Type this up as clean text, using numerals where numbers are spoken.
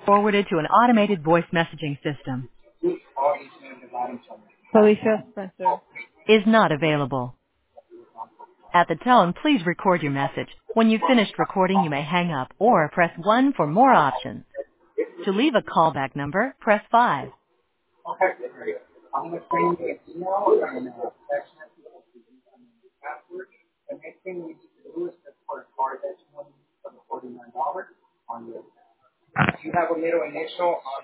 Forwarded to an automated voice messaging system. Felicia Spencer. Is not available. At the tone, please record your message. When you've finished recording, you may hang up or press 1 for more options. To leave a callback number, press 5. I'm going to send you an email and a text message with the username and password. The next thing we need to do is to put a card that's $49 on your account. If you have a middle initial on